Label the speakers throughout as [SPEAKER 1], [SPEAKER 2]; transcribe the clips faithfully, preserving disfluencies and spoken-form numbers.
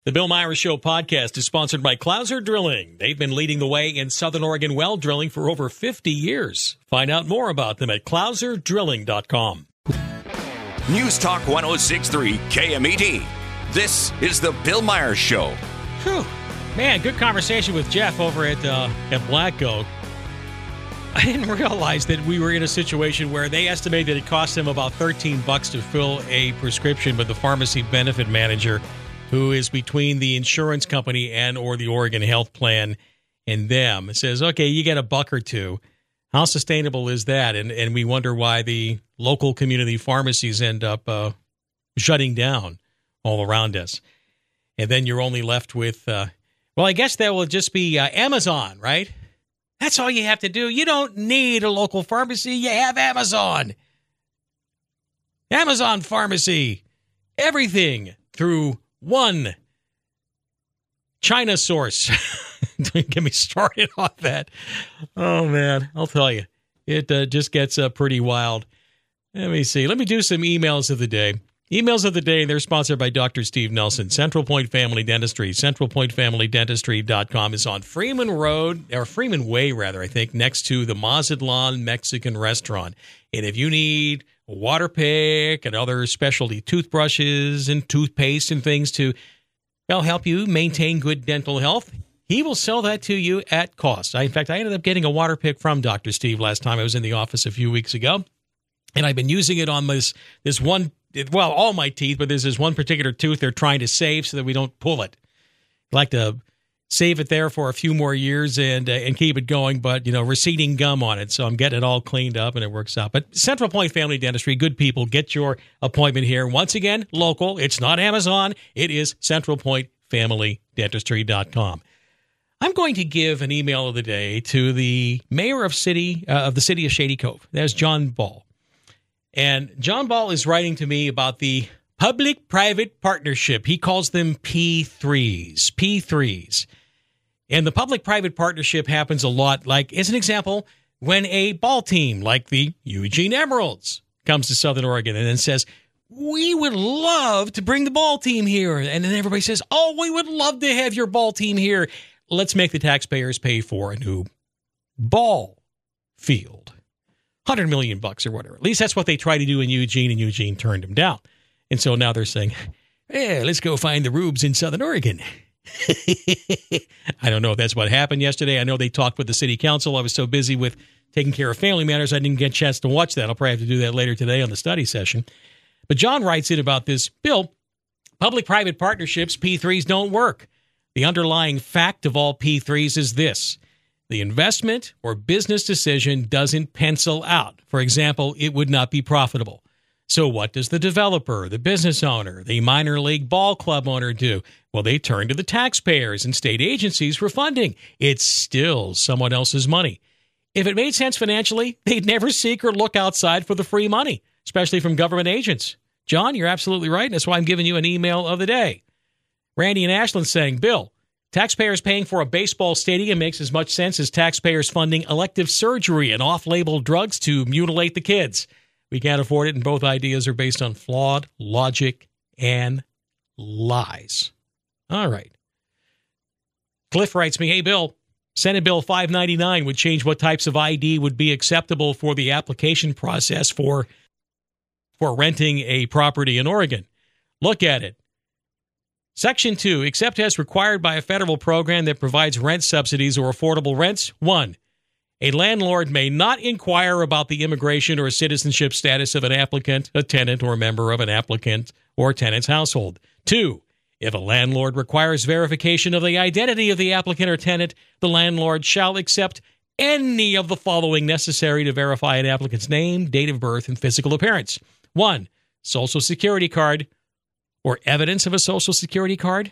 [SPEAKER 1] The Bill Myers Show podcast is sponsored by Clouser Drilling. They've been leading the way in Southern Oregon well drilling for over fifty years. Find out more about them at clouser drilling dot com.
[SPEAKER 2] News Talk one oh six point three K M E D. This is the Bill Myers Show.
[SPEAKER 1] Whew. Man, good conversation with Jeff over at, uh, at Black Oak. I didn't realize that we were in a situation where they estimated it cost them about thirteen bucks to fill a prescription with the pharmacy benefit manager, who is between the insurance company and or the Oregon Health Plan and them. It says, okay, you get a buck or two. How sustainable is that? And and we wonder why the local community pharmacies end up uh, shutting down all around us. And then you're only left with, uh, well, I guess that will just be uh, Amazon, right? That's all you have to do. You don't need a local pharmacy. You have Amazon. Amazon Pharmacy. Everything through one China source. Don't get me started on that. Oh, man. I'll tell you. It uh, just gets uh, pretty wild. Let me see. Let me do some emails of the day. Emails of the day, they're sponsored by Doctor Steve Nelson, Central Point Family Dentistry. central point family dentistry dot com is on Freeman Road, or Freeman Way, rather, I think, next to the Mazatlan Mexican restaurant. And if you need a water pick and other specialty toothbrushes and toothpaste and things to well, help you maintain good dental health, he will sell that to you at cost. I, in fact, I ended up getting a water pick from Doctor Steve last time I was in the office a few weeks ago. And I've been using it on this this one, well, all my teeth, but there's this one particular tooth they're trying to save so that we don't pull it. I like to save it there for a few more years and uh, and keep it going, but, you know, receding gum on it. So I'm getting it all cleaned up and it works out. But Central Point Family Dentistry, good people, get your appointment here. Once again, local. It's not Amazon. It is central point family dentistry dot com. I'm going to give an email of the day to the mayor of city uh, of the city of Shady Cove. There's John Ball. And John Ball is writing to me about the public-private partnership. He calls them P threes. P threes. And the public-private partnership happens a lot. Like, as an example, when a ball team like the Eugene Emeralds comes to Southern Oregon and then says, we would love to bring the ball team here. And then everybody says, oh, we would love to have your ball team here. Let's make the taxpayers pay for a new ball field. one hundred million bucks or whatever. At least that's what they tried to do in Eugene, and Eugene turned them down. And so now they're saying, yeah, let's go find the Rubes in Southern Oregon. I don't know if that's what happened yesterday. I know they talked with the city council. I was so busy with taking care of family matters, I didn't get a chance to watch that. I'll probably have to do that later today on the study session. But John writes in about this bill. Public-private partnerships, P threes, don't work. The underlying fact of all P threes is this. The investment or business decision doesn't pencil out. For example, it would not be profitable. So what does the developer, the business owner, the minor league ball club owner do? Well, they turn to the taxpayers and state agencies for funding. It's still someone else's money. If it made sense financially, they'd never seek or look outside for the free money, especially from government agents. John, you're absolutely right. That's why I'm giving you an email of the day. Randy and Ashland saying, Bill, taxpayers paying for a baseball stadium makes as much sense as taxpayers funding elective surgery and off-label drugs to mutilate the kids. We can't afford it, and both ideas are based on flawed logic and lies. All right. Cliff writes me, hey, Bill, Senate Bill five ninety-nine would change what types of I D would be acceptable for the application process for, for renting a property in Oregon. Look at it. Section two, except as required by a federal program that provides rent subsidies or affordable rents. One, a landlord may not inquire about the immigration or citizenship status of an applicant, a tenant, or a member of an applicant or tenant's household. Two, if a landlord requires verification of the identity of the applicant or tenant, the landlord shall accept any of the following necessary to verify an applicant's name, date of birth, and physical appearance. One, Social Security card or evidence of a Social Security card.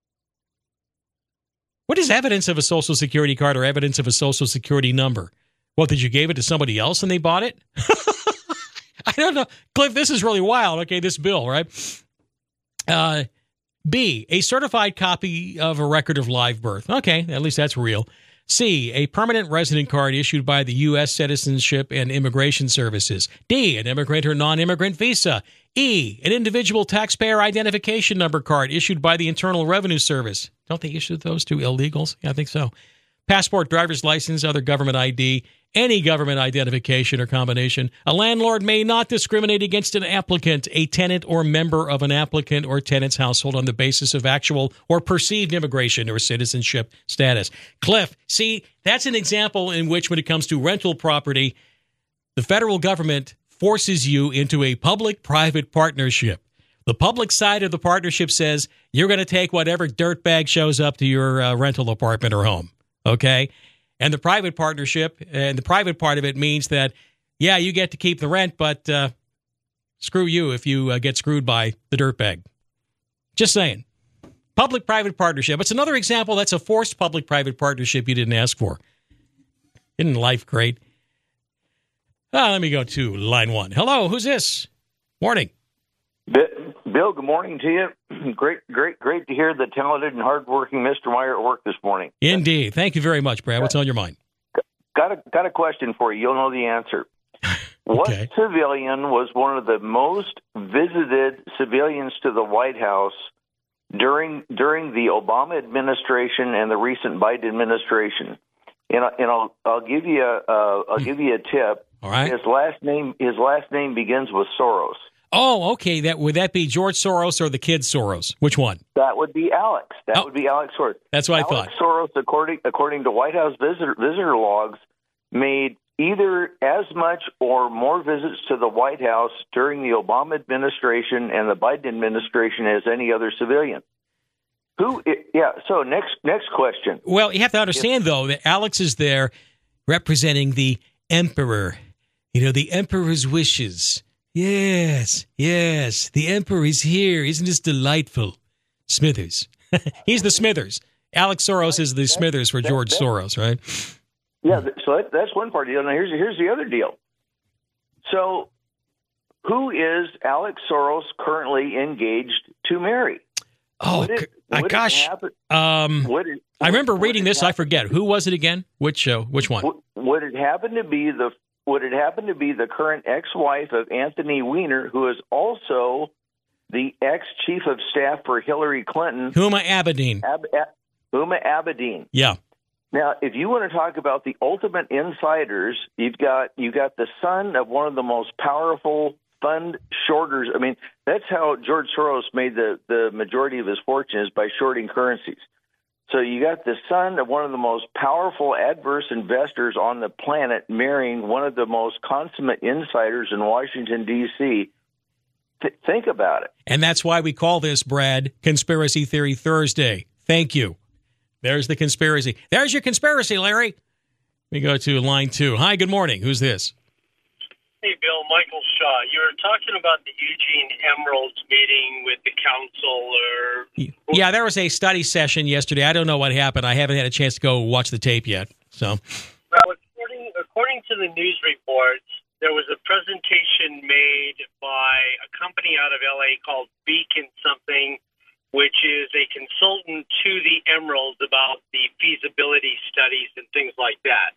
[SPEAKER 1] What is evidence of a Social Security card or evidence of a Social Security number? What, did you give it to somebody else and they bought it? I don't know. Cliff, this is really wild. Okay, this bill, right? Uh, B, a certified copy of a record of live birth. Okay, at least that's real. C, a permanent resident card issued by the U S Citizenship and Immigration Services. D, an immigrant or non-immigrant visa. E, an individual taxpayer identification number card issued by the Internal Revenue Service. Don't they issue those to illegals? Yeah, I think so. Passport, driver's license, other government I D, any government identification or combination. A landlord may not discriminate against an applicant, a tenant, or member of an applicant or tenant's household on the basis of actual or perceived immigration or citizenship status. Cliff, see, that's an example in which when it comes to rental property, the federal government forces you into a public-private partnership. The public side of the partnership says you're going to take whatever dirtbag shows up to your uh, rental apartment or home, okay? And the private partnership, and the private part of it means that, yeah, you get to keep the rent, but uh, screw you if you uh, get screwed by the dirtbag. Just saying. Public-private partnership. It's another example that's a forced public-private partnership you didn't ask for. Isn't life great? Uh, let me go to line one. Hello, who's this? Morning.
[SPEAKER 3] Bill, good morning to you. Great, great, great to hear the talented and hardworking Mister Meyer at work this morning.
[SPEAKER 1] Indeed. Thank you very much, Brad. What's on your mind?
[SPEAKER 3] Got a got a question for you. You'll know the answer. What
[SPEAKER 1] Okay.
[SPEAKER 3] civilian was one of the most visited civilians to the White House during during the Obama administration and the recent Biden administration? And, I- and I'll I'll give you a uh, I'll give you a tip.
[SPEAKER 1] All right.
[SPEAKER 3] His last name his last name begins with Soros.
[SPEAKER 1] Oh, okay. That would that be George Soros or the kid Soros? Which one?
[SPEAKER 3] That would be Alex. That
[SPEAKER 1] Oh.
[SPEAKER 3] would be Alex Soros.
[SPEAKER 1] That's what I
[SPEAKER 3] Alex
[SPEAKER 1] thought.
[SPEAKER 3] Soros, according according to White House visitor visitor logs, made either as much or more visits to the White House during the Obama administration and the Biden administration as any other civilian. Who? Yeah. So next next question.
[SPEAKER 1] Well, you have to understand, though, that Alex is there representing the emperor. You know, the emperor's wishes. Yes, yes. The emperor is here. Isn't this delightful? Smithers. He's the Smithers. Alex Soros is the Smithers for George Soros, right?
[SPEAKER 3] Yeah. So that, that's one part of the deal. Now here's here's the other deal. So, who is Alex Soros currently engaged to marry?
[SPEAKER 1] Oh,
[SPEAKER 3] Would it-
[SPEAKER 1] g-
[SPEAKER 3] would
[SPEAKER 1] uh,
[SPEAKER 3] it
[SPEAKER 1] gosh.
[SPEAKER 3] happen-
[SPEAKER 1] Um,
[SPEAKER 3] would it-
[SPEAKER 1] I remember
[SPEAKER 3] would
[SPEAKER 1] reading
[SPEAKER 3] it
[SPEAKER 1] this. I
[SPEAKER 3] happen-
[SPEAKER 1] forget. Who was it again? Which uh, which one?
[SPEAKER 3] Would, would it happen to be the Would it happen to be the current ex-wife of Anthony Weiner, who is also the ex-chief of staff for Hillary Clinton,
[SPEAKER 1] Huma Abedin.
[SPEAKER 3] Ab- Ab- Huma Abedin?
[SPEAKER 1] Yeah.
[SPEAKER 3] Now, if you want to talk about the ultimate insiders, you've got you got the son of one of the most powerful fund shorters. I mean, that's how George Soros made the, the majority of his fortune, is by shorting currencies. So you got the son of one of the most powerful adverse investors on the planet marrying one of the most consummate insiders in Washington, D C Th- think about it.
[SPEAKER 1] And that's why we call this, Brad, Conspiracy Theory Thursday. Thank you. There's the conspiracy. There's your conspiracy, Larry. We go to line two. Hi, good morning. Who's this?
[SPEAKER 4] Hey, Bill, Michael Shaw. You were talking about the Eugene Emeralds meeting with the council, or
[SPEAKER 1] Yeah, there was a study session yesterday. I don't know what happened. I haven't had a chance to go watch the tape yet. So,
[SPEAKER 4] well, according, according to the news reports, there was a presentation made by a company out of L A called Beacon something, which is a consultant to the Emeralds about the feasibility studies and things like that.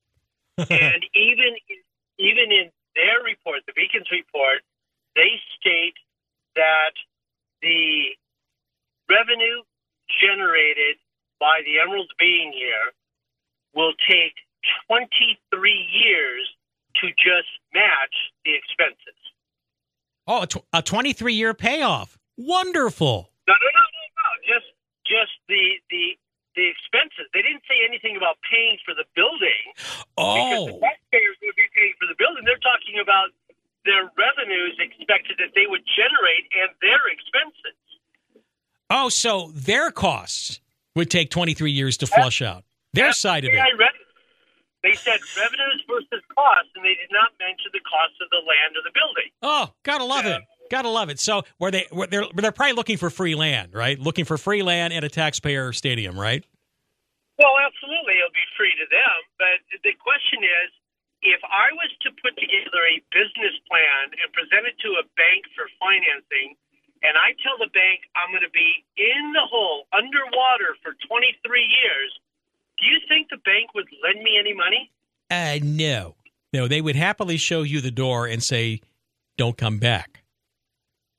[SPEAKER 4] And even even in their report, the Beacon's report, they state that the revenue generated by the Emeralds being here will take twenty-three years to just match the expenses.
[SPEAKER 1] oh, a, tw- a twenty-three year payoff. Wonderful.
[SPEAKER 4] No, no, no, no, no. Just, just the the the expenses. They didn't say anything about paying for the building. Because the
[SPEAKER 1] Oh,
[SPEAKER 4] taxpayers would be paying for the building. They're talking about their revenues expected that they would generate and their expenses.
[SPEAKER 1] oh, so their costs would take twenty-three years to flush out. Their
[SPEAKER 4] That's
[SPEAKER 1] side of
[SPEAKER 4] the way
[SPEAKER 1] it.
[SPEAKER 4] I read it. They said revenues versus costs, and they did not mention the cost of the land or the building.
[SPEAKER 1] Oh, gotta love it. Gotta love it. So, were they? Were they're they're probably looking for free land, right? Looking for free land and a taxpayer stadium, right?
[SPEAKER 4] Well, absolutely, it'll be free to them. But the question is, if I was to put together a business plan and present it to a bank for financing, and I tell the bank I'm going to be in the hole, underwater for twenty-three years, do you think the bank would lend me any money?
[SPEAKER 1] Uh, no, no. They would happily show you the door and say, "Don't come back."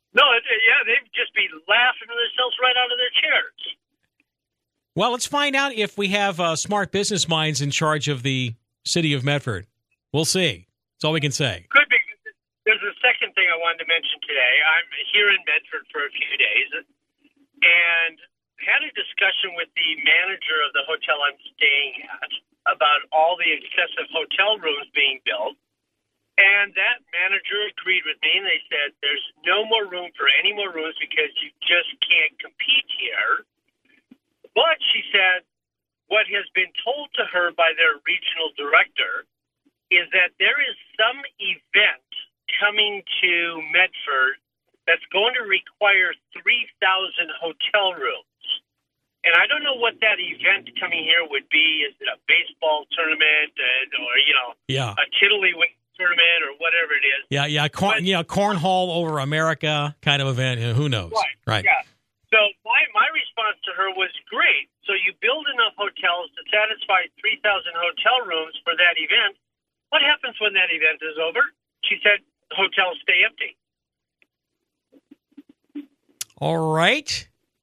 [SPEAKER 4] No, it, yeah, they'd just be laughing themselves right out of their chairs.
[SPEAKER 1] Well, let's find out if we have uh, smart business minds in charge of the city of Medford. We'll see. That's all we can say.
[SPEAKER 4] Could be. There's a second thing I wanted to mention today. I'm here in Medford for a few days and had a discussion with the manager of the hotel I'm staying at about all the excessive hotel rooms being built. And that manager agreed with me, and they said there's no more room for any more rooms because you just can't compete here. But she said what has been told to her by their regional director is that there is some event coming to Medford that's going to require three thousand hotel rooms. And I don't know what that event coming here would be. Is it a baseball tournament and, or, you know,
[SPEAKER 1] yeah.
[SPEAKER 4] a tiddlywink tournament or whatever it is?
[SPEAKER 1] Yeah, yeah, corn,
[SPEAKER 4] but,
[SPEAKER 1] yeah, cornhole over America kind of event. Who knows?
[SPEAKER 4] Right,
[SPEAKER 1] right.
[SPEAKER 4] Yeah. So my, my response to her was, great. So you build enough hotels to satisfy three thousand hotel rooms for that event. What happens when that event is over? She said hotels stay empty.
[SPEAKER 1] All right.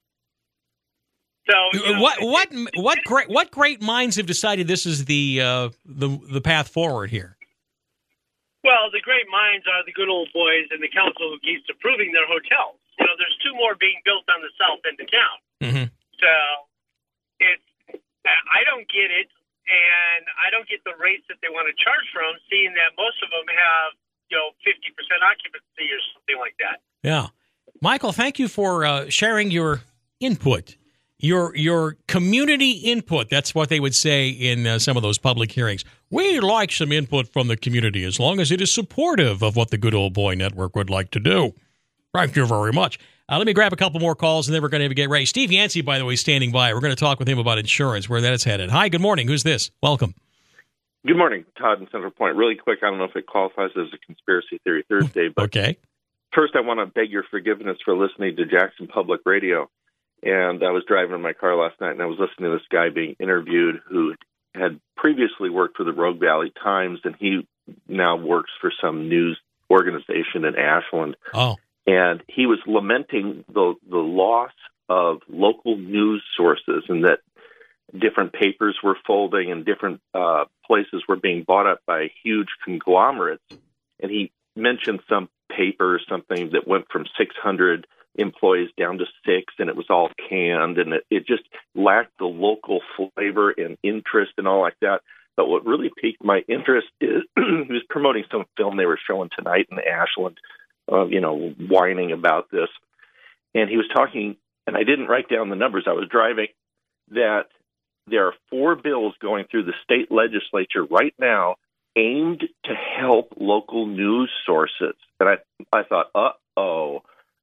[SPEAKER 4] So you know,
[SPEAKER 1] what what what great what great minds have decided this is the uh, the the path forward here?
[SPEAKER 4] Well, the great minds are the good old boys and the council who keeps approving their hotels. You know, there's two more being built on the south end of town.
[SPEAKER 1] Mm-hmm.
[SPEAKER 4] So it's I don't get it, and I don't get the rates that they want to charge from, seeing that most of them have you know fifty percent occupancy or something like that.
[SPEAKER 1] Yeah, Michael, thank you for uh, sharing your input. Your your community input, that's what they would say in uh, some of those public hearings. We'd like some input from the community as long as it is supportive of what the Good Old Boy Network would like to do. Thank you very much. Uh, let me grab a couple more calls, and then we're going to get ready. Steve Yancey, by the way, standing by. We're going to talk with him about insurance, where that is headed. Hi, good morning. Who's this? Welcome.
[SPEAKER 5] Good morning, Todd in Central Point. Really quick, I don't know if it qualifies as a Conspiracy Theory Thursday, but
[SPEAKER 1] okay.
[SPEAKER 5] First I want to beg your forgiveness for listening to Jackson Public Radio. And I was driving in my car last night, and I was listening to this guy being interviewed who had previously worked for the Rogue Valley Times, and he now works for some news organization in Ashland.
[SPEAKER 1] Oh.
[SPEAKER 5] And he was lamenting the the loss of local news sources, and that different papers were folding and different uh, places were being bought up by huge conglomerates. And he mentioned some paper or something that went from six hundred employees down to six, and it was all canned, and it, it just lacked the local flavor and interest and all like that. But what really piqued my interest is he was promoting some film they were showing tonight in Ashland, uh, you know, whining about this. And he was talking, and I didn't write down the numbers. I was driving, that there are four bills going through the state legislature right now aimed to help local news sources. And I, I thought, uh-oh.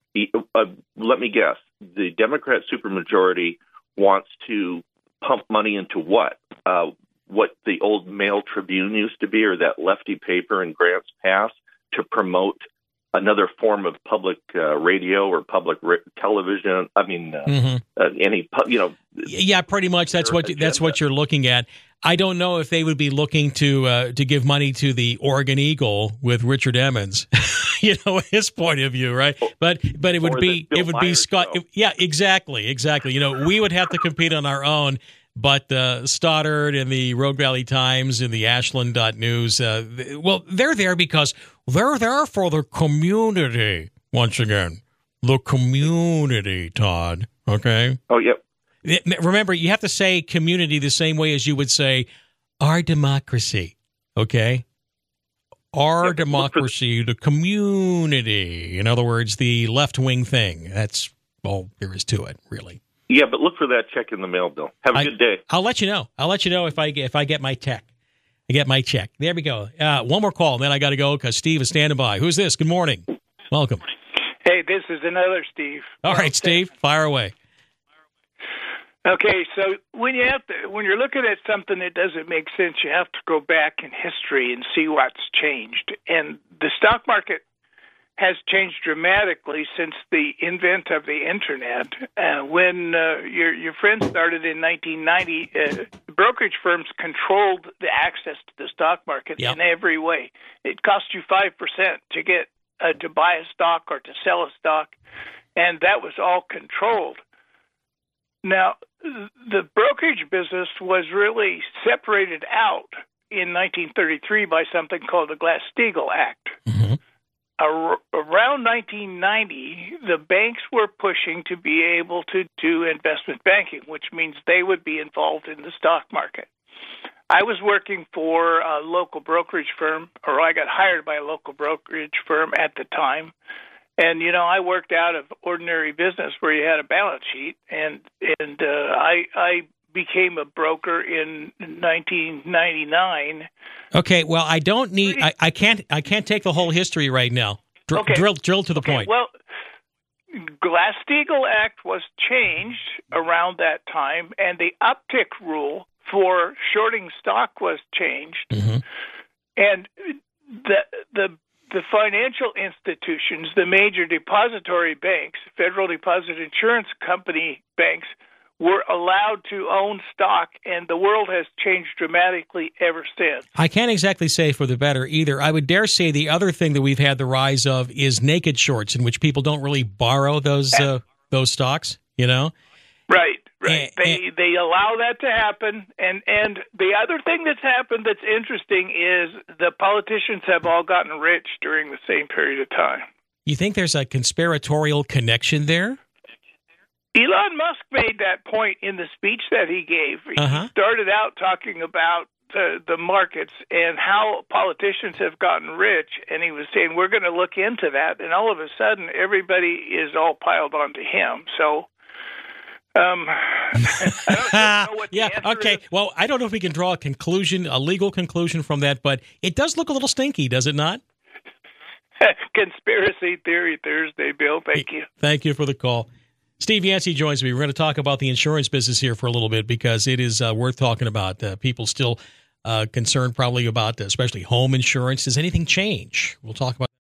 [SPEAKER 5] Uh, let me guess. The Democrat supermajority wants to pump money into what? Uh, what the old Mail Tribune used to be, or that lefty paper in Grants Pass, to promote another form of public uh, radio or public ra- television. I mean, uh, mm-hmm. uh, any you know.
[SPEAKER 1] Yeah, pretty much. That's what agenda. That's what you're looking at. I don't know if they would be looking to uh, to give money to the Oregon Eagle with Richard Emmons, you know, his point of view, right? But but it would
[SPEAKER 5] or
[SPEAKER 1] be it would
[SPEAKER 5] Myers
[SPEAKER 1] be Scott. Show. Yeah, exactly, exactly. You know, we would have to compete on our own. But uh, Stoddard and the Rogue Valley Times and the Ashland News, uh, well, they're there because they're there for the community. Once again, the community, Todd. Okay.
[SPEAKER 5] Oh, yep.
[SPEAKER 1] Remember, you have to say community the same way as you would say our democracy, okay? Our yeah, democracy, the community. In other words, the left-wing thing. That's all there is to it, really.
[SPEAKER 5] Yeah, but look for that check in the mail, Bill. Have a
[SPEAKER 1] I,
[SPEAKER 5] good day.
[SPEAKER 1] I'll let you know. I'll let you know if I get, if I get my check. I get my check. There we go. Uh, one more call, and then I got to go because Steve is standing by. Who's this? Good morning. Welcome.
[SPEAKER 6] Hey, this is another Steve.
[SPEAKER 1] All right, Steve, fire away.
[SPEAKER 6] Okay, so when you have to, when you're looking at something that doesn't make sense, you have to go back in history and see what's changed. And the stock market has changed dramatically since the invent of the internet. Uh, when uh, your your friend started in nineteen ninety, uh, brokerage firms controlled the access to the stock market yep. in every way. It cost you five percent to get uh, to buy a stock or to sell a stock, and that was all controlled. Now, the brokerage business was really separated out in nineteen thirty-three by something called the Glass-Steagall Act.
[SPEAKER 1] Mm-hmm.
[SPEAKER 6] Ar- around nineteen ninety, the banks were pushing to be able to do investment banking, which means they would be involved in the stock market. I was working for a local brokerage firm, or I got hired by a local brokerage firm at the time. And, you know, I worked out of ordinary business where you had a balance sheet, and and uh, I I became a broker in nineteen ninety-nine.
[SPEAKER 1] Okay, well, I don't need. I, I can't. I can't take the whole history right now. Dr-
[SPEAKER 6] okay.
[SPEAKER 1] Drill, drill to the
[SPEAKER 6] okay,
[SPEAKER 1] point.
[SPEAKER 6] Well, Glass-Steagall Act was changed around that time, and the uptick rule for shorting stock was changed,
[SPEAKER 1] mm-hmm.
[SPEAKER 6] and the the the financial institutions, the major depository banks, Federal Deposit Insurance Company banks, were allowed to own stock, and the world has changed dramatically ever since.
[SPEAKER 1] I can't exactly say for the better either. I would dare say the other thing that we've had the rise of is naked shorts, in which people don't really borrow those uh, those stocks, you know?
[SPEAKER 6] Right, right.
[SPEAKER 1] And,
[SPEAKER 6] they
[SPEAKER 1] and,
[SPEAKER 6] they allow that to happen, and, and the other thing that's happened that's interesting is the politicians have all gotten rich during the same period of time.
[SPEAKER 1] You think there's a conspiratorial connection there?
[SPEAKER 6] Elon Musk made that point in the speech that he gave.
[SPEAKER 1] Uh-huh.
[SPEAKER 6] He started out talking about the, the markets and how politicians have gotten rich, and he was saying, we're going to look into that, and all of a sudden, everybody is all piled onto him. So, um, I don't, don't know what the
[SPEAKER 1] yeah,
[SPEAKER 6] answer
[SPEAKER 1] okay.
[SPEAKER 6] is.
[SPEAKER 1] Well, I don't know if we can draw a conclusion, a legal conclusion from that, but it does look a little stinky, does it not?
[SPEAKER 6] Conspiracy Theory Thursday, Bill. Thank you.
[SPEAKER 1] Thank you for the call. Steve Yancey joins me. We're going to talk about the insurance business here for a little bit because it is uh, worth talking about. Uh, people still uh, concerned probably about, uh, especially home insurance. Does anything change? We'll talk about